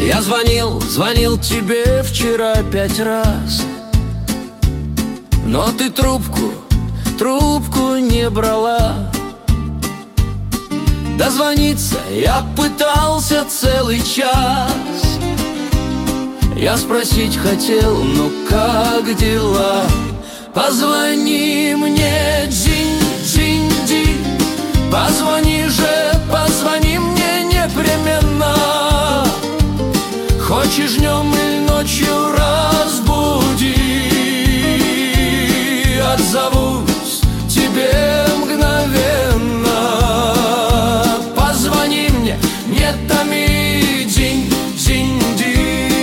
Я звонил тебе вчера 5 раз, но ты трубку не брала. Дозвониться я пытался целый час. Я спросить хотел, ну как дела? Позвони мне, Джинди, позвони же, позвони мне непременно. Хочешь днем или ночью, разбуди. Отзовусь тебе мгновенно. Позвони мне, не томи, Джинди.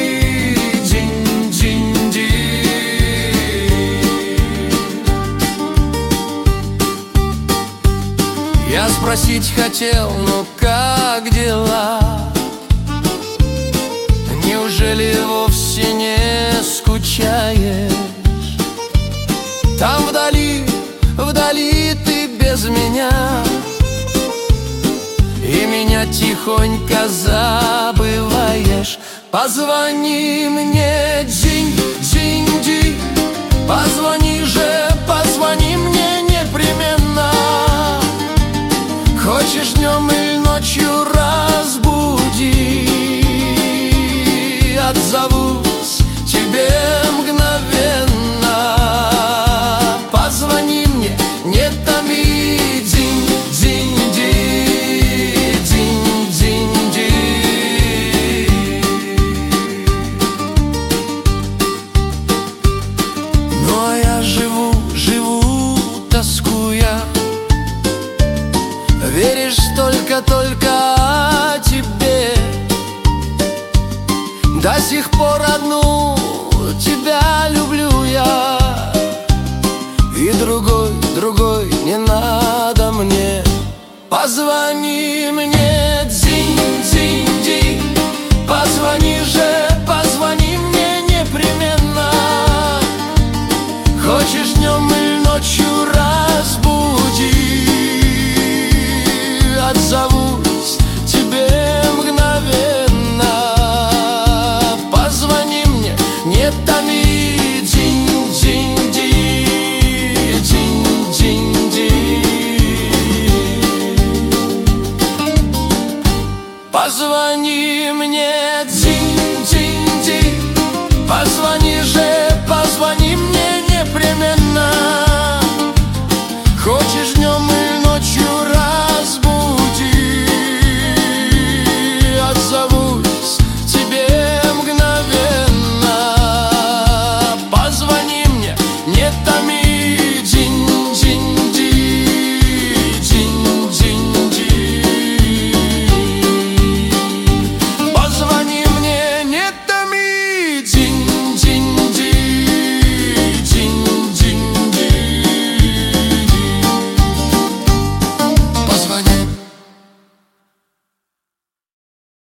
Я спросить хотел, ну как дела? Неужели вовсе не скучаешь? Там вдали ты без меня, и меня тихонько забываешь. Позвони мне, Джинди, позвони же, позвони мне непременно. Хочешь днем или ночью, разбуди. Отзовусь тебе мгновенно. Позвони мне, не томи, Джинди. Ну а я живу, тоскуя. Веришь только тебе. До сих пор одну тебя люблю я, и другой не надо мне. Позвони мне,